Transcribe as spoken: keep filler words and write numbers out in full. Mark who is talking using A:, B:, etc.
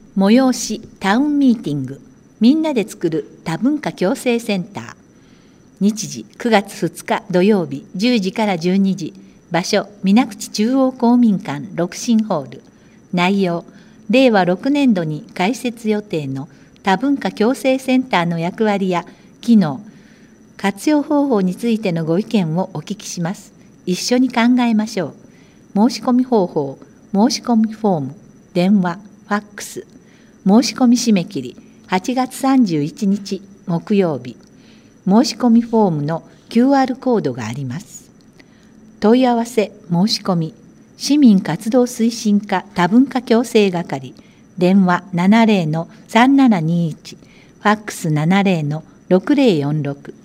A: 催しタウンミーティング、みんなで作る多文化共生センター。日時くがつふつか土曜日じゅうじからじゅうにじ、場所水口中央公民館ろくしんホール。内容、れいわろくねんどに開設予定の多文化共生センターの役割や機能、活用方法についてのご意見をお聞きします。一緒に考えましょう。申し込み方法、申し込みフォーム、電話、ファックス。申し込み締め切りはちがつさんじゅういちにち木曜日。申し込みフォームの キューアール コードがあります。問い合わせ申し込み、市民活動推進課多文化共生係、電話 ななじゅうのさんななにいち、ファックス ななじゅうのろくぜろよんろく。